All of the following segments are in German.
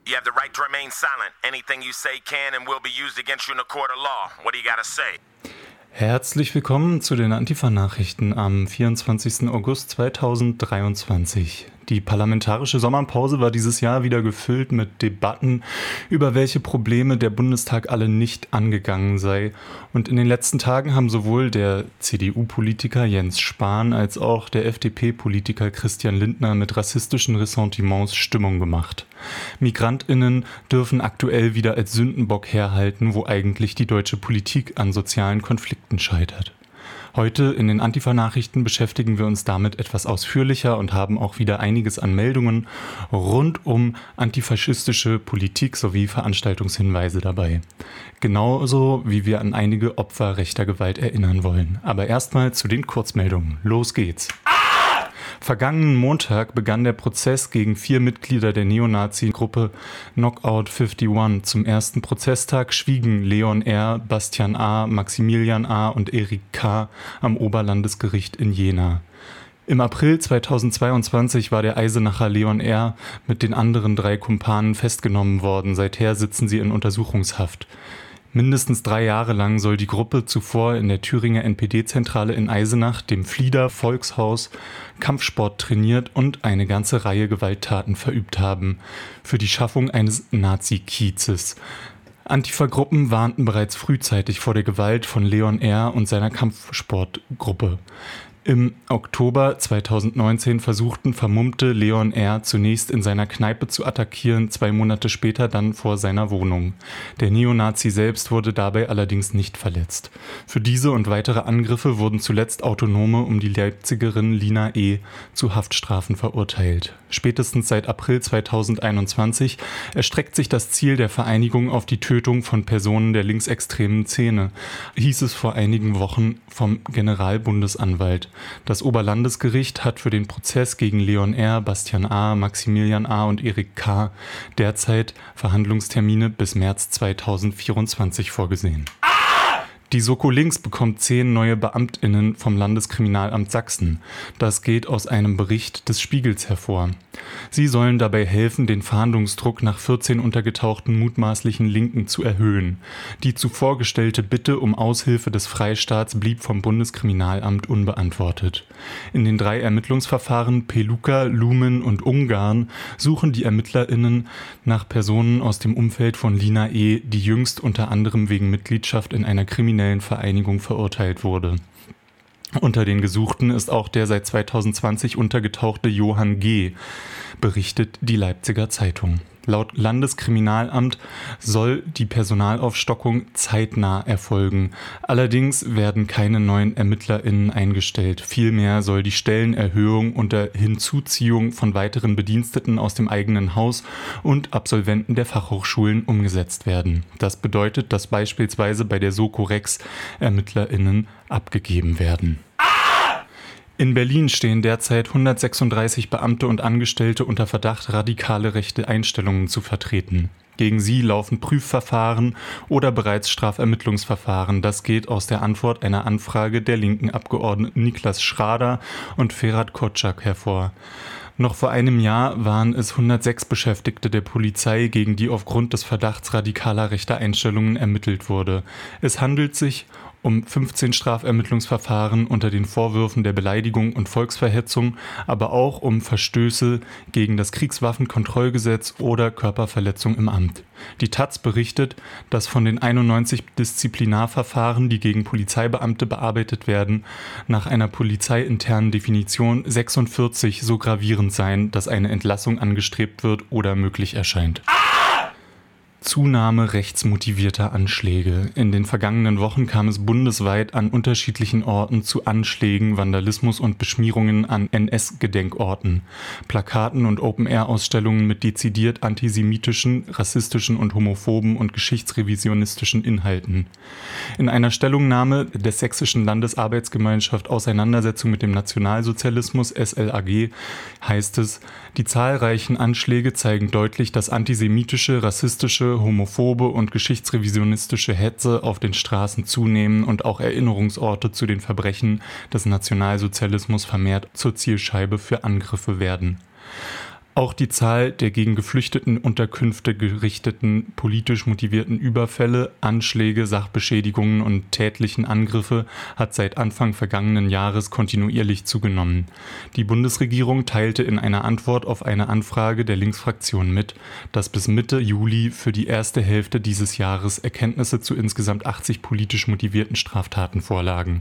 You have the right to remain silent. Anything you say can and will be used against you in a court of law. What do you gotta say? Herzlich willkommen zu den Antifa-Nachrichten am 24. August 2023. Die parlamentarische Sommerpause war dieses Jahr wieder gefüllt mit Debatten, über welche Probleme der Bundestag alle nicht angegangen sei. Und in den letzten Tagen haben sowohl der CDU-Politiker Jens Spahn als auch der FDP-Politiker Christian Lindner mit rassistischen Ressentiments Stimmung gemacht. MigrantInnen dürfen aktuell wieder als Sündenbock herhalten, wo eigentlich die deutsche Politik an sozialen Konflikten scheitert. Heute in den Antifa-Nachrichten beschäftigen wir uns damit etwas ausführlicher und haben auch wieder einiges an Meldungen rund um antifaschistische Politik sowie Veranstaltungshinweise dabei. Genauso wie wir an einige Opfer rechter Gewalt erinnern wollen. Aber erstmal zu den Kurzmeldungen. Los geht's! Vergangenen Montag begann der Prozess gegen 4 Mitglieder der Neonazi-Gruppe Knockout 51. Zum ersten Prozesstag schwiegen Leon R., Bastian A., Maximilian A. und Erik K. am Oberlandesgericht in Jena. Im April 2022 war der Eisenacher Leon R. mit den anderen 3 Kumpanen festgenommen worden. Seither sitzen sie in Untersuchungshaft. Mindestens 3 Jahre lang soll die Gruppe zuvor in der Thüringer NPD-Zentrale in Eisenach, dem Flieder Volkshaus, Kampfsport trainiert und eine ganze Reihe Gewalttaten verübt haben, für die Schaffung eines Nazi-Kiezes. Antifa-Gruppen warnten bereits frühzeitig vor der Gewalt von Leon R. und seiner Kampfsportgruppe. Im Oktober 2019 versuchten vermummte Leon R. zunächst in seiner Kneipe zu attackieren, 2 Monate später dann vor seiner Wohnung. Der Neonazi selbst wurde dabei allerdings nicht verletzt. Für diese und weitere Angriffe wurden zuletzt Autonome um die Leipzigerin Lina E. zu Haftstrafen verurteilt. Spätestens seit April 2021 erstreckt sich das Ziel der Vereinigung auf die Tötung von Personen der linksextremen Szene, hieß es vor einigen Wochen vom Generalbundesanwalt. Das Oberlandesgericht hat für den Prozess gegen Leon R., Bastian A., Maximilian A. und Erik K. derzeit Verhandlungstermine bis März 2024 vorgesehen. Die Soko Links bekommt 10 neue BeamtInnen vom Landeskriminalamt Sachsen. Das geht aus einem Bericht des Spiegels hervor. Sie sollen dabei helfen, den Fahndungsdruck nach 14 untergetauchten mutmaßlichen Linken zu erhöhen. Die zuvor gestellte Bitte um Aushilfe des Freistaats blieb vom Bundeskriminalamt unbeantwortet. In den 3 Ermittlungsverfahren Peluka, Lumen und Ungarn suchen die ErmittlerInnen nach Personen aus dem Umfeld von Lina E., die jüngst unter anderem wegen Mitgliedschaft in einer kriminellen Vereinigung verurteilt wurde. Unter den Gesuchten ist auch der seit 2020 untergetauchte Johann G., berichtet die Leipziger Zeitung. Laut Landeskriminalamt soll die Personalaufstockung zeitnah erfolgen. Allerdings werden keine neuen ErmittlerInnen eingestellt. Vielmehr soll die Stellenerhöhung unter Hinzuziehung von weiteren Bediensteten aus dem eigenen Haus und Absolventen der Fachhochschulen umgesetzt werden. Das bedeutet, dass beispielsweise bei der Soko Rex ErmittlerInnen abgegeben werden. In Berlin stehen derzeit 136 Beamte und Angestellte unter Verdacht, radikale rechte Einstellungen zu vertreten. Gegen sie laufen Prüfverfahren oder bereits Strafermittlungsverfahren. Das geht aus der Antwort einer Anfrage der linken Abgeordneten Niklas Schrader und Ferhat Kotschak hervor. Noch vor einem Jahr waren es 106 Beschäftigte der Polizei, gegen die aufgrund des Verdachts radikaler rechter Einstellungen ermittelt wurde. Es handelt sich um 15 Strafermittlungsverfahren unter den Vorwürfen der Beleidigung und Volksverhetzung, aber auch um Verstöße gegen das Kriegswaffenkontrollgesetz oder Körperverletzung im Amt. Die taz berichtet, dass von den 91 Disziplinarverfahren, die gegen Polizeibeamte bearbeitet werden, nach einer polizeiinternen Definition 46 so gravierend seien, dass eine Entlassung angestrebt wird oder möglich erscheint. Zunahme rechtsmotivierter Anschläge. In den vergangenen Wochen kam es bundesweit an unterschiedlichen Orten zu Anschlägen, Vandalismus und Beschmierungen an NS-Gedenkorten, Plakaten und Open-Air-Ausstellungen mit dezidiert antisemitischen, rassistischen und homophoben und geschichtsrevisionistischen Inhalten. In einer Stellungnahme des Sächsischen Landesarbeitsgemeinschaft Auseinandersetzung mit dem Nationalsozialismus SLAG heißt es, die zahlreichen Anschläge zeigen deutlich, dass antisemitische, rassistische, homophobe und geschichtsrevisionistische Hetze auf den Straßen zunehmen und auch Erinnerungsorte zu den Verbrechen des Nationalsozialismus vermehrt zur Zielscheibe für Angriffe werden. Auch die Zahl der gegen Geflüchtetenunterkünfte gerichteten politisch motivierten Überfälle, Anschläge, Sachbeschädigungen und tätlichen Angriffe hat seit Anfang vergangenen Jahres kontinuierlich zugenommen. Die Bundesregierung teilte in einer Antwort auf eine Anfrage der Linksfraktion mit, dass bis Mitte Juli für die erste Hälfte dieses Jahres Erkenntnisse zu insgesamt 80 politisch motivierten Straftaten vorlagen.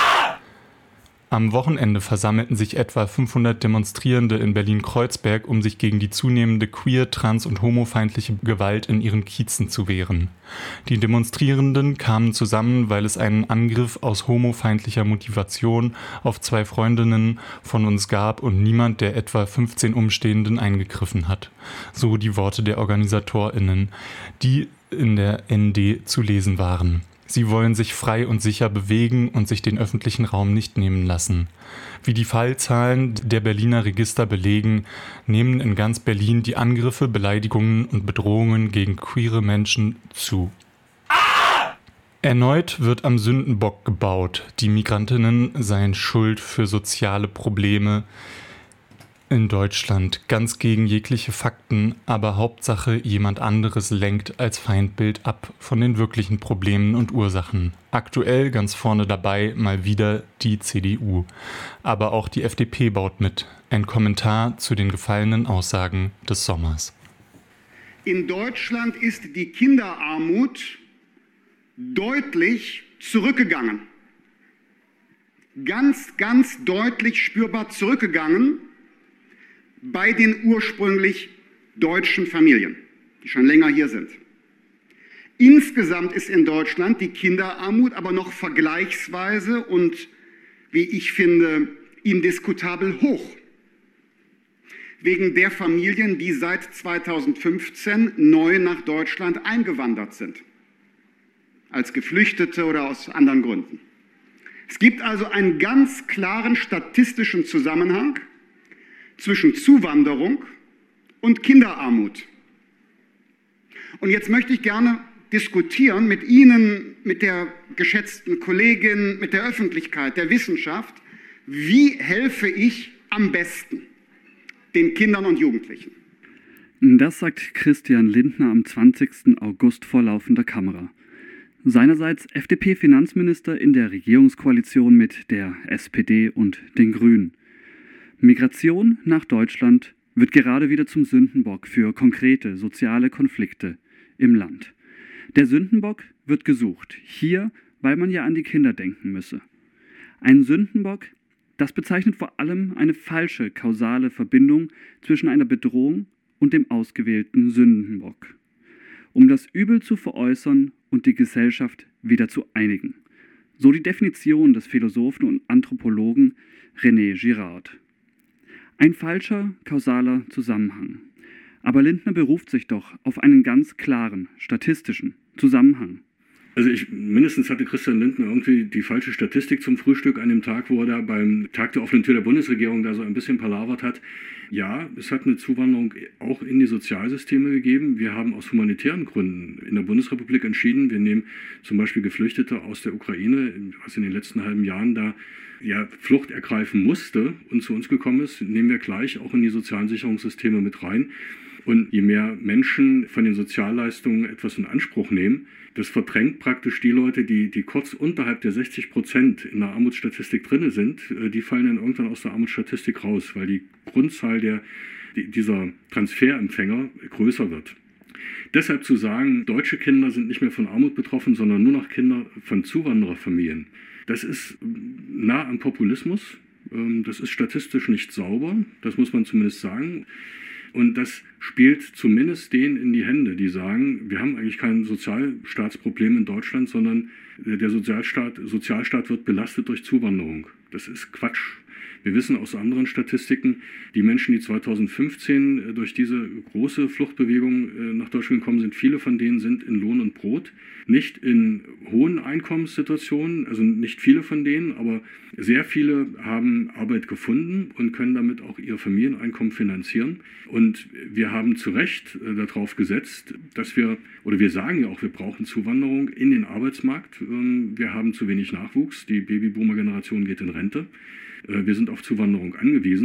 Am Wochenende versammelten sich etwa 500 Demonstrierende in Berlin-Kreuzberg, um sich gegen die zunehmende queer-, trans- und homofeindliche Gewalt in ihren Kiezen zu wehren. Die Demonstrierenden kamen zusammen, weil es einen Angriff aus homofeindlicher Motivation auf 2 Freundinnen von uns gab und niemand der etwa 15 Umstehenden eingegriffen hat. So die Worte der OrganisatorInnen, die in der ND zu lesen waren. Sie wollen sich frei und sicher bewegen und sich den öffentlichen Raum nicht nehmen lassen. Wie die Fallzahlen der Berliner Register belegen, nehmen in ganz Berlin die Angriffe, Beleidigungen und Bedrohungen gegen queere Menschen zu. Erneut wird am Sündenbock gebaut. Die Migrantinnen seien schuld für soziale Probleme in Deutschland, ganz gegen jegliche Fakten, aber Hauptsache jemand anderes lenkt als Feindbild ab von den wirklichen Problemen und Ursachen. Aktuell ganz vorne dabei mal wieder die CDU. Aber auch die FDP baut mit. Ein Kommentar zu den gefallenen Aussagen des Sommers. In Deutschland ist die Kinderarmut deutlich zurückgegangen. Ganz deutlich spürbar zurückgegangen bei den ursprünglich deutschen Familien, die schon länger hier sind. Insgesamt ist in Deutschland die Kinderarmut aber noch vergleichsweise und, wie ich finde, indiskutabel hoch. Wegen der Familien, die seit 2015 neu nach Deutschland eingewandert sind, als Geflüchtete oder aus anderen Gründen. Es gibt also einen ganz klaren statistischen Zusammenhang zwischen Zuwanderung und Kinderarmut. Und jetzt möchte ich gerne diskutieren mit Ihnen, mit der geschätzten Kollegin, mit der Öffentlichkeit, der Wissenschaft, wie helfe ich am besten den Kindern und Jugendlichen? Das sagt Christian Lindner am 20. August vor laufender Kamera. Seinerseits FDP-Finanzminister in der Regierungskoalition mit der SPD und den Grünen. Migration nach Deutschland wird gerade wieder zum Sündenbock für konkrete soziale Konflikte im Land. Der Sündenbock wird gesucht, hier, weil man ja an die Kinder denken müsse. Ein Sündenbock, das bezeichnet vor allem eine falsche kausale Verbindung zwischen einer Bedrohung und dem ausgewählten Sündenbock, um das Übel zu veräußern und die Gesellschaft wieder zu einigen. So die Definition des Philosophen und Anthropologen René Girard. Ein falscher kausaler Zusammenhang. Aber Lindner beruft sich doch auf einen ganz klaren statistischen Zusammenhang. Also mindestens hatte Christian Lindner irgendwie die falsche Statistik zum Frühstück an dem Tag, wo er da beim Tag der offenen Tür der Bundesregierung da so ein bisschen palavert hat. Ja, es hat eine Zuwanderung auch in die Sozialsysteme gegeben. Wir haben aus humanitären Gründen in der Bundesrepublik entschieden, wir nehmen zum Beispiel Geflüchtete aus der Ukraine, was in den letzten halben Jahren da Flucht ergreifen musste und zu uns gekommen ist, nehmen wir gleich auch in die sozialen Sicherungssysteme mit rein. Und je mehr Menschen von den Sozialleistungen etwas in Anspruch nehmen, das verdrängt praktisch die Leute, die kurz unterhalb der 60% in der Armutsstatistik drin sind, die fallen dann irgendwann aus der Armutsstatistik raus, weil die Grundzahl dieser Transferempfänger größer wird. Deshalb zu sagen, deutsche Kinder sind nicht mehr von Armut betroffen, sondern nur noch Kinder von Zuwandererfamilien, das ist nah am Populismus, das ist statistisch nicht sauber, das muss man zumindest sagen. Und das spielt zumindest denen in die Hände, die sagen, wir haben eigentlich kein Sozialstaatsproblem in Deutschland, sondern der Sozialstaat wird belastet durch Zuwanderung. Das ist Quatsch. Wir wissen aus anderen Statistiken, die Menschen, die 2015 durch diese große Fluchtbewegung nach Deutschland gekommen sind, viele von denen sind in Lohn und Brot, nicht in hohen Einkommenssituationen, also nicht viele von denen, aber sehr viele haben Arbeit gefunden und können damit auch ihr Familieneinkommen finanzieren. Und wir haben zu Recht darauf gesetzt, dass wir sagen ja auch, wir brauchen Zuwanderung in den Arbeitsmarkt. Wir haben zu wenig Nachwuchs, die Babyboomer-Generation geht in Rente. Wir sind auf Zuwanderung angewiesen.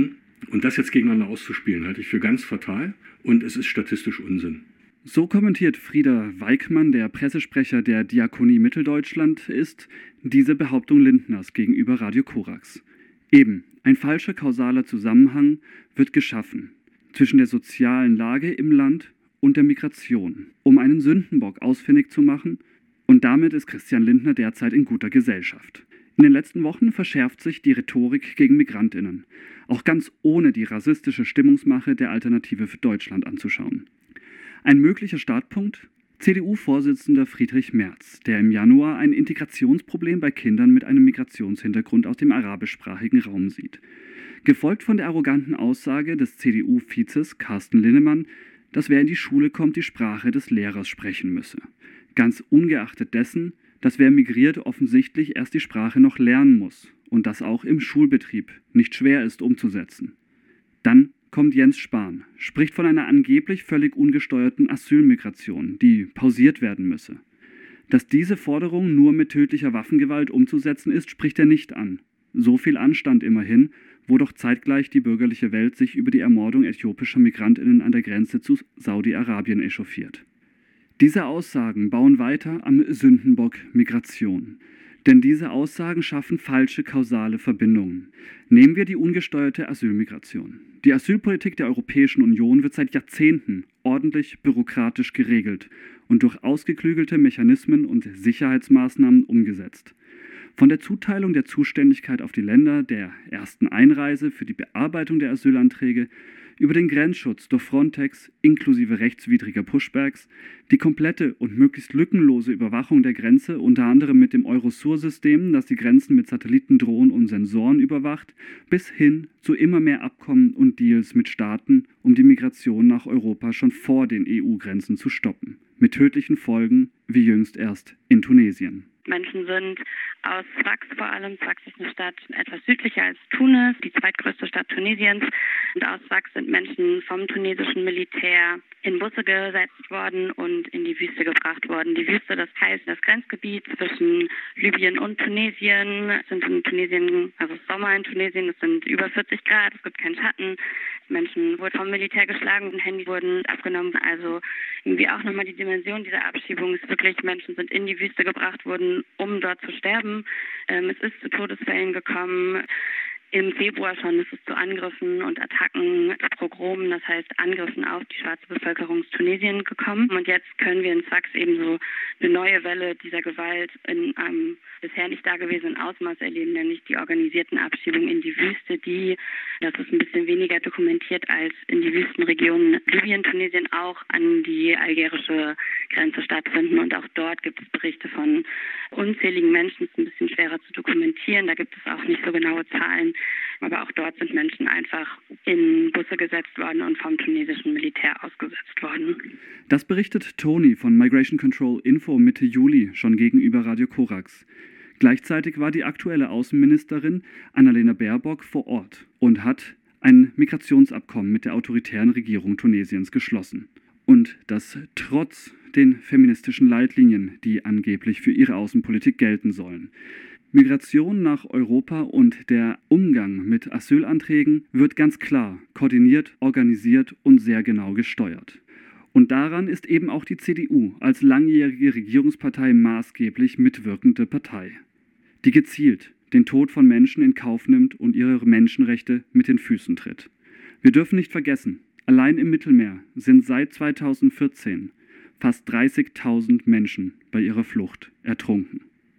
Und das jetzt gegeneinander auszuspielen, halte ich für ganz fatal und es ist statistisch Unsinn. So kommentiert Frieder Weikmann, der Pressesprecher der Diakonie Mitteldeutschland ist, diese Behauptung Lindners gegenüber Radio Korax. Eben, ein falscher kausaler Zusammenhang wird geschaffen zwischen der sozialen Lage im Land und der Migration, um einen Sündenbock ausfindig zu machen, und damit ist Christian Lindner derzeit in guter Gesellschaft. In den letzten Wochen verschärft sich die Rhetorik gegen MigrantInnen, auch ganz ohne die rassistische Stimmungsmache der Alternative für Deutschland anzuschauen. Ein möglicher Startpunkt? CDU-Vorsitzender Friedrich Merz, der im Januar ein Integrationsproblem bei Kindern mit einem Migrationshintergrund aus dem arabischsprachigen Raum sieht. Gefolgt von der arroganten Aussage des CDU-Vizes Carsten Linnemann, dass wer in die Schule kommt, die Sprache des Lehrers sprechen müsse. Ganz ungeachtet dessen, dass wer migriert offensichtlich erst die Sprache noch lernen muss und das auch im Schulbetrieb nicht schwer ist umzusetzen. Dann kommt Jens Spahn, spricht von einer angeblich völlig ungesteuerten Asylmigration, die pausiert werden müsse. Dass diese Forderung nur mit tödlicher Waffengewalt umzusetzen ist, spricht er nicht an. So viel Anstand immerhin, wo doch zeitgleich die bürgerliche Welt sich über die Ermordung äthiopischer MigrantInnen an der Grenze zu Saudi-Arabien echauffiert. Diese Aussagen bauen weiter am Sündenbock Migration. Denn diese Aussagen schaffen falsche kausale Verbindungen. Nehmen wir die ungesteuerte Asylmigration. Die Asylpolitik der Europäischen Union wird seit Jahrzehnten ordentlich bürokratisch geregelt und durch ausgeklügelte Mechanismen und Sicherheitsmaßnahmen umgesetzt. Von der Zuteilung der Zuständigkeit auf die Länder der ersten Einreise für die Bearbeitung der Asylanträge über den Grenzschutz durch Frontex inklusive rechtswidriger Pushbacks, die komplette und möglichst lückenlose Überwachung der Grenze, unter anderem mit dem Eurosur-System, das die Grenzen mit Satelliten, Drohnen und Sensoren überwacht, bis hin zu immer mehr Abkommen und Deals mit Staaten, um die Migration nach Europa schon vor den EU-Grenzen zu stoppen. Mit tödlichen Folgen, wie jüngst erst in Tunesien. Menschen sind aus Sfax vor allem. Sfax ist eine Stadt etwas südlicher als Tunis, die zweitgrößte Stadt Tunesiens. Und aus Sfax sind Menschen vom tunesischen Militär in Busse gesetzt worden und in die Wüste gebracht worden. Die Wüste, das heißt das Grenzgebiet zwischen Libyen und Tunesien. Es sind in Tunesien, also Sommer in Tunesien, es sind über 40 Grad, es gibt keinen Schatten. Menschen wurden vom Militär geschlagen und Handys wurden abgenommen. Also irgendwie auch nochmal die Dimension dieser Abschiebung ist wirklich, Menschen sind in die Wüste gebracht worden, um dort zu sterben. Es ist zu Todesfällen gekommen. Im Februar schon ist es zu Angriffen und Attacken, Pogromen, das heißt Angriffen auf die schwarze Bevölkerung Tunesien gekommen. Und jetzt können wir in Sfax eben so eine neue Welle dieser Gewalt in einem bisher nicht dagewesenen Ausmaß erleben, nämlich die organisierten Abschiebungen in die Wüste, die, das ist ein bisschen weniger dokumentiert als in die Wüstenregionen Libyen, Tunesien, auch an die algerische Grenze stattfinden. Und auch dort gibt es Berichte von unzähligen Menschen, das ist ein bisschen schwerer zu dokumentieren, da gibt es auch nicht so genaue Zahlen. Aber auch dort sind Menschen einfach in Busse gesetzt worden und vom tunesischen Militär ausgesetzt worden. Das berichtet Toni von Migration Control Info Mitte Juli schon gegenüber Radio Korax. Gleichzeitig war die aktuelle Außenministerin Annalena Baerbock vor Ort und hat ein Migrationsabkommen mit der autoritären Regierung Tunesiens geschlossen. Und das trotz den feministischen Leitlinien, die angeblich für ihre Außenpolitik gelten sollen. Migration nach Europa und der Umgang mit Asylanträgen wird ganz klar koordiniert, organisiert und sehr genau gesteuert. Und daran ist eben auch die CDU als langjährige Regierungspartei maßgeblich mitwirkende Partei, die gezielt den Tod von Menschen in Kauf nimmt und ihre Menschenrechte mit den Füßen tritt. Wir dürfen nicht vergessen, allein im Mittelmeer sind seit 2014 fast 30.000 Menschen bei ihrer Flucht ertrunken.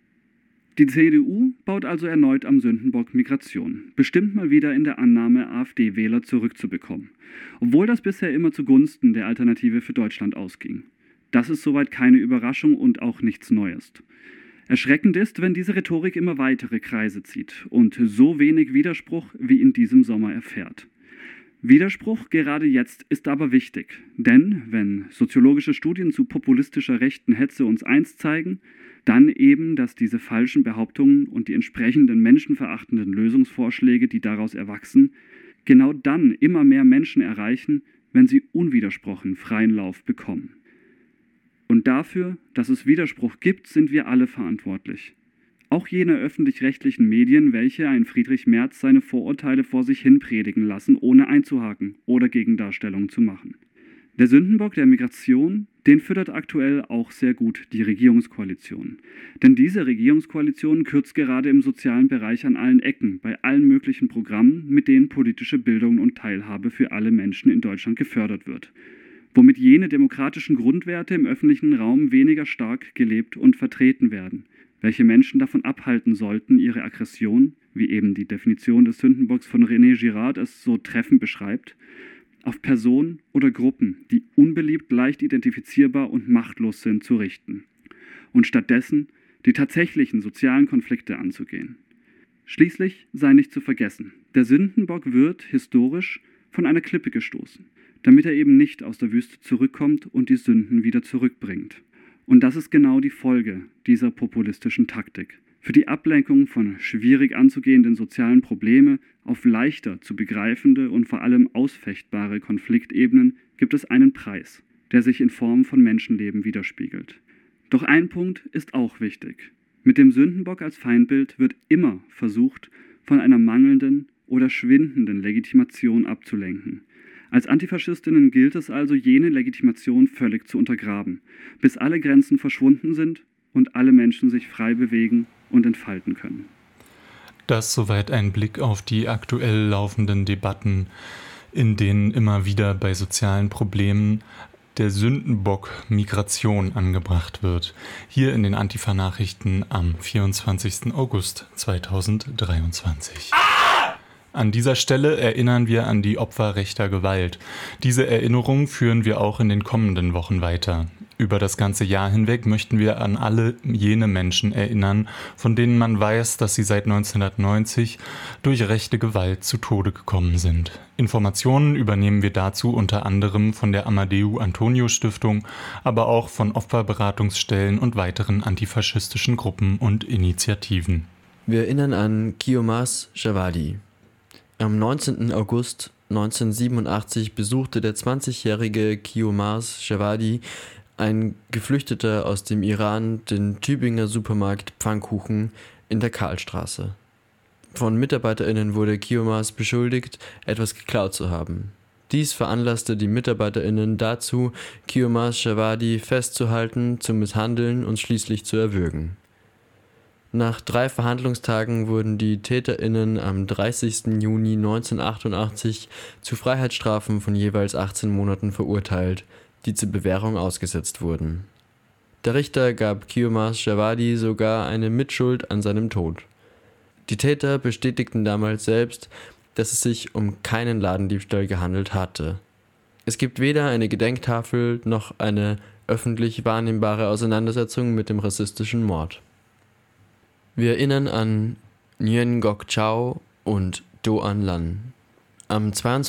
Die CDU baut also erneut am Sündenbock Migration, bestimmt mal wieder in der Annahme, AfD-Wähler zurückzubekommen, obwohl das bisher immer zugunsten der Alternative für Deutschland ausging. Das ist soweit keine Überraschung und auch nichts Neues. Erschreckend ist, wenn diese Rhetorik immer weitere Kreise zieht und so wenig Widerspruch wie in diesem Sommer erfährt. Widerspruch gerade jetzt ist aber wichtig, denn wenn soziologische Studien zu populistischer rechten Hetze uns eins zeigen, dann eben, dass diese falschen Behauptungen und die entsprechenden menschenverachtenden Lösungsvorschläge, die daraus erwachsen, genau dann immer mehr Menschen erreichen, wenn sie unwidersprochen freien Lauf bekommen. Und dafür, dass es Widerspruch gibt, sind wir alle verantwortlich. Auch jene öffentlich-rechtlichen Medien, welche ein Friedrich Merz seine Vorurteile vor sich hin predigen lassen, ohne einzuhaken oder Gegendarstellungen zu machen. Der Sündenbock der Migration, den füttert aktuell auch sehr gut die Regierungskoalition. Denn diese Regierungskoalition kürzt gerade im sozialen Bereich an allen Ecken, bei allen möglichen Programmen, mit denen politische Bildung und Teilhabe für alle Menschen in Deutschland gefördert wird. Womit jene demokratischen Grundwerte im öffentlichen Raum weniger stark gelebt und vertreten werden, welche Menschen davon abhalten sollten, ihre Aggression, wie eben die Definition des Sündenbocks von René Girard es so treffend beschreibt, auf Personen oder Gruppen, die unbeliebt, leicht identifizierbar und machtlos sind, zu richten und stattdessen die tatsächlichen sozialen Konflikte anzugehen. Schließlich sei nicht zu vergessen, der Sündenbock wird historisch von einer Klippe gestoßen, damit er eben nicht aus der Wüste zurückkommt und die Sünden wieder zurückbringt. Und das ist genau die Folge dieser populistischen Taktik. Für die Ablenkung von schwierig anzugehenden sozialen Problemen auf leichter zu begreifende und vor allem ausfechtbare Konfliktebenen gibt es einen Preis, der sich in Form von Menschenleben widerspiegelt. Doch ein Punkt ist auch wichtig. Mit dem Sündenbock als Feindbild wird immer versucht, von einer mangelnden oder schwindenden Legitimation abzulenken. Als Antifaschistinnen gilt es also, jene Legitimation völlig zu untergraben, bis alle Grenzen verschwunden sind und alle Menschen sich frei bewegen und entfalten können. Das soweit ein Blick auf die aktuell laufenden Debatten, in denen immer wieder bei sozialen Problemen der Sündenbock Migration angebracht wird. Hier in den Antifa-Nachrichten am 24. August 2023. An dieser Stelle erinnern wir an die Opfer rechter Gewalt. Diese Erinnerung führen wir auch in den kommenden Wochen weiter. Über das ganze Jahr hinweg möchten wir an alle jene Menschen erinnern, von denen man weiß, dass sie seit 1990 durch rechte Gewalt zu Tode gekommen sind. Informationen übernehmen wir dazu unter anderem von der Amadeu Antonio Stiftung, aber auch von Opferberatungsstellen und weiteren antifaschistischen Gruppen und Initiativen. Wir erinnern an Kiomas Javadi. Am 19. August 1987 besuchte der 20-jährige Kiomas Javadi, ein Geflüchteter aus dem Iran, den Tübinger Supermarkt Pfannkuchen in der Karlstraße. Von MitarbeiterInnen wurde Kiomas beschuldigt, etwas geklaut zu haben. Dies veranlasste die MitarbeiterInnen dazu, Kiomas Javadi festzuhalten, zu misshandeln und schließlich zu erwürgen. Nach 3 Verhandlungstagen wurden die TäterInnen am 30. Juni 1988 zu Freiheitsstrafen von jeweils 18 Monaten verurteilt, die zur Bewährung ausgesetzt wurden. Der Richter gab Kiomas Javadi sogar eine Mitschuld an seinem Tod. Die Täter bestätigten damals selbst, dass es sich um keinen Ladendiebstahl gehandelt hatte. Es gibt weder eine Gedenktafel noch eine öffentlich wahrnehmbare Auseinandersetzung mit dem rassistischen Mord. Wir erinnern an Nguyen Ngoc Chau und Do An Lan. Am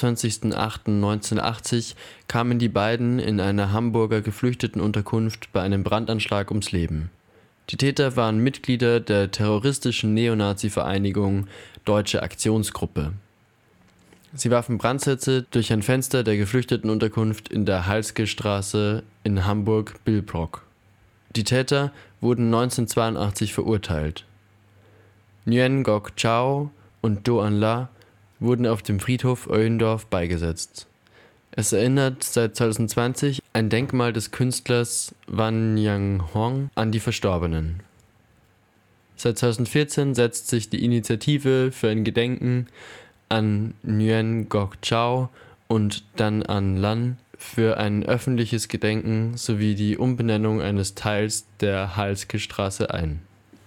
22.08.1980 kamen die beiden in einer Hamburger Geflüchtetenunterkunft bei einem Brandanschlag ums Leben. Die Täter waren Mitglieder der terroristischen Neonazi-Vereinigung Deutsche Aktionsgruppe. Sie warfen Brandsätze durch ein Fenster der Geflüchtetenunterkunft in der Halske-Straße in Hamburg-Billbrock. Die Täter wurden 1982 verurteilt. Nguyen Ngoc Chau und Do An La wurden auf dem Friedhof Oellendorf beigesetzt. Es erinnert seit 2020 ein Denkmal des Künstlers Wan Yang Hong an die Verstorbenen. Seit 2014 setzt sich die Initiative für ein Gedenken an Nguyen Ngoc Chau und Dan An Lan für ein öffentliches Gedenken sowie die Umbenennung eines Teils der Halske-Straße ein.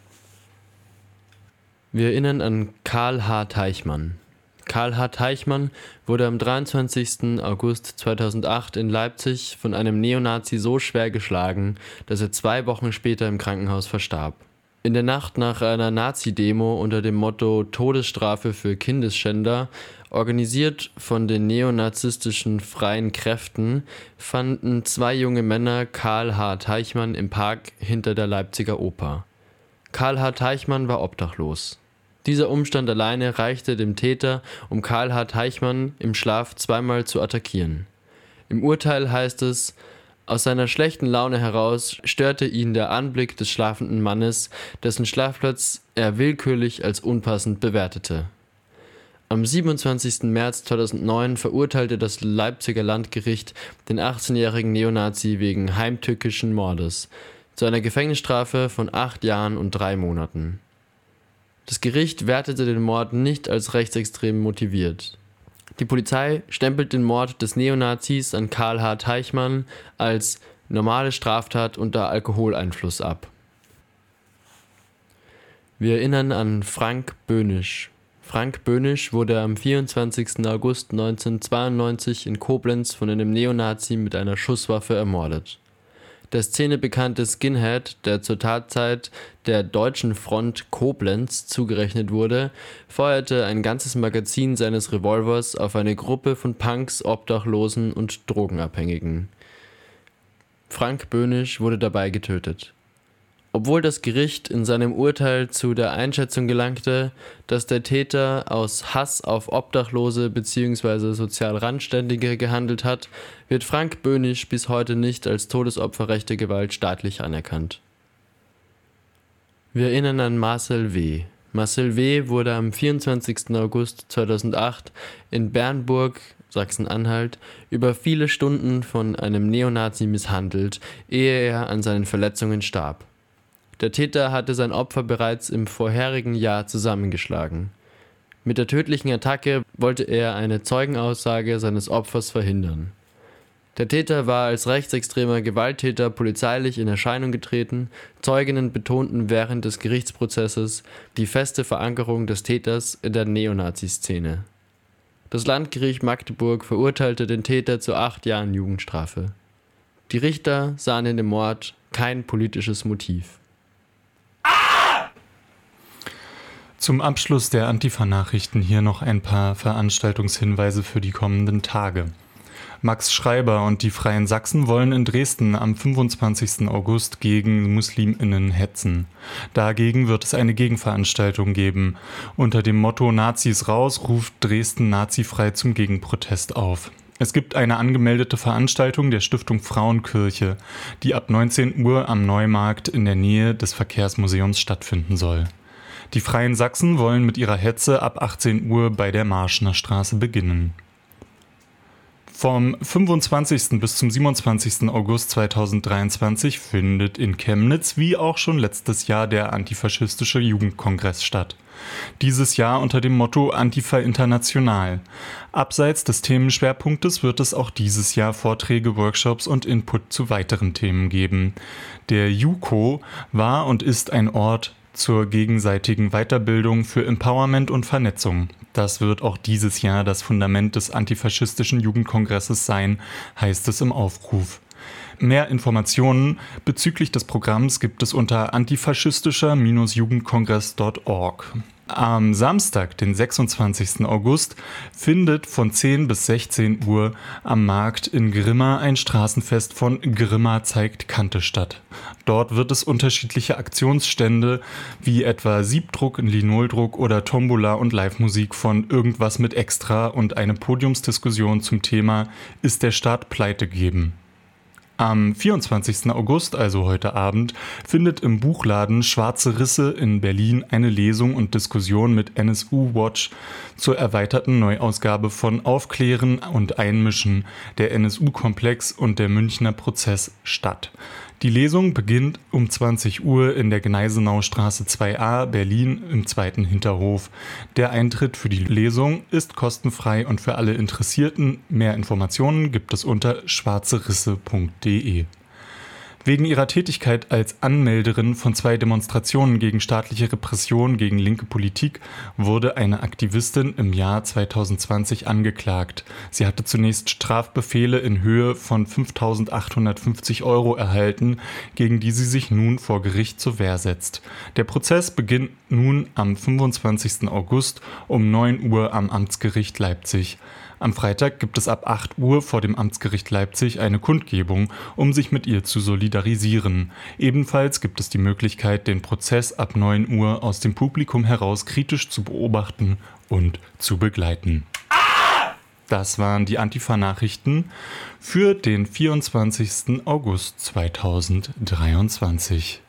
Wir erinnern an Karl H. Teichmann. Karl H. Teichmann wurde am 23. August 2008 in Leipzig von einem Neonazi so schwer geschlagen, dass er 2 Wochen später im Krankenhaus verstarb. In der Nacht nach einer Nazi-Demo unter dem Motto Todesstrafe für Kindesschänder, organisiert von den neonazistischen Freien Kräften, fanden 2 junge Männer Karl H. Teichmann im Park hinter der Leipziger Oper. Karl H. Teichmann war obdachlos. Dieser Umstand alleine reichte dem Täter, um Karl H. Teichmann im Schlaf 2-mal zu attackieren. Im Urteil heißt es: Aus seiner schlechten Laune heraus störte ihn der Anblick des schlafenden Mannes, dessen Schlafplatz er willkürlich als unpassend bewertete. Am 27. März 2009 verurteilte das Leipziger Landgericht den 18-jährigen Neonazi wegen heimtückischen Mordes zu einer Gefängnisstrafe von 8 Jahren und 3 Monaten. Das Gericht wertete den Mord nicht als rechtsextrem motiviert. Die Polizei stempelt den Mord des Neonazis an Karl H. Teichmann als normale Straftat unter Alkoholeinfluss ab. Wir erinnern an Frank Böhnisch. Frank Böhnisch wurde am 24. August 1992 in Koblenz von einem Neonazi mit einer Schusswaffe ermordet. Der szenebekannte Skinhead, der zur Tatzeit der Deutschen Front Koblenz zugerechnet wurde, feuerte ein ganzes Magazin seines Revolvers auf eine Gruppe von Punks, Obdachlosen und Drogenabhängigen. Frank Böhnisch wurde dabei getötet. Obwohl das Gericht in seinem Urteil zu der Einschätzung gelangte, dass der Täter aus Hass auf Obdachlose bzw. sozial Randständige gehandelt hat, wird Frank Böhnisch bis heute nicht als Todesopfer rechter Gewalt staatlich anerkannt. Wir erinnern an Marcel W. Marcel W. wurde am 24. August 2008 in Bernburg, Sachsen-Anhalt, über viele Stunden von einem Neonazi misshandelt, ehe er an seinen Verletzungen starb. Der Täter hatte sein Opfer bereits im vorherigen Jahr zusammengeschlagen. Mit der tödlichen Attacke wollte er eine Zeugenaussage seines Opfers verhindern. Der Täter war als rechtsextremer Gewalttäter polizeilich in Erscheinung getreten. Zeuginnen betonten während des Gerichtsprozesses die feste Verankerung des Täters in der Neonazi-Szene. Das Landgericht Magdeburg verurteilte den Täter zu 8 Jahren Jugendstrafe. Die Richter sahen in dem Mord kein politisches Motiv. Zum Abschluss der Antifa-Nachrichten hier noch ein paar Veranstaltungshinweise für die kommenden Tage. Max Schreiber und die Freien Sachsen wollen in Dresden am 25. August gegen MuslimInnen hetzen. Dagegen wird es eine Gegenveranstaltung geben. Unter dem Motto Nazis raus ruft Dresden nazifrei zum Gegenprotest auf. Es gibt eine angemeldete Veranstaltung der Stiftung Frauenkirche, die ab 19 Uhr am Neumarkt in der Nähe des Verkehrsmuseums stattfinden soll. Die Freien Sachsen wollen mit ihrer Hetze ab 18 Uhr bei der Marschner Straße beginnen. Vom 25. bis zum 27. August 2023 findet in Chemnitz wie auch schon letztes Jahr der antifaschistische Jugendkongress statt. Dieses Jahr unter dem Motto Antifa International. Abseits des Themenschwerpunktes wird es auch dieses Jahr Vorträge, Workshops und Input zu weiteren Themen geben. Der JUKO war und ist ein Ort zur gegenseitigen Weiterbildung für Empowerment und Vernetzung. Das wird auch dieses Jahr das Fundament des antifaschistischen Jugendkongresses sein, heißt es im Aufruf. Mehr Informationen bezüglich des Programms gibt es unter antifaschistischer-jugendkongress.org. Am Samstag, den 26. August, findet von 10 bis 16 Uhr am Markt in Grimma ein Straßenfest von Grimma zeigt Kante statt. Dort wird es unterschiedliche Aktionsstände wie etwa Siebdruck, Linoldruck oder Tombola und Live-Musik von Irgendwas mit Extra und eine Podiumsdiskussion zum Thema Ist der Staat pleite geben. Am 24. August, also heute Abend, findet im Buchladen Schwarze Risse in Berlin eine Lesung und Diskussion mit NSU Watch zur erweiterten Neuausgabe von Aufklären und Einmischen, der NSU-Komplex und der Münchner Prozess statt. Die Lesung beginnt um 20 Uhr in der Gneisenaustraße 2a, Berlin im 2. Hinterhof. Der Eintritt für die Lesung ist kostenfrei und für alle Interessierten mehr Informationen gibt es unter schwarzerisse.de. Wegen ihrer Tätigkeit als Anmelderin von 2 Demonstrationen gegen staatliche Repression gegen linke Politik wurde eine Aktivistin im Jahr 2020 angeklagt. Sie hatte zunächst Strafbefehle in Höhe von 5.850 € erhalten, gegen die sie sich nun vor Gericht zur Wehr setzt. Der Prozess beginnt nun am 25. August um 9 Uhr am Amtsgericht Leipzig. Am Freitag gibt es ab 8 Uhr vor dem Amtsgericht Leipzig eine Kundgebung, um sich mit ihr zu solidarisieren. Ebenfalls gibt es die Möglichkeit, den Prozess ab 9 Uhr aus dem Publikum heraus kritisch zu beobachten und zu begleiten. Das waren die Antifa-Nachrichten für den 24. August 2023.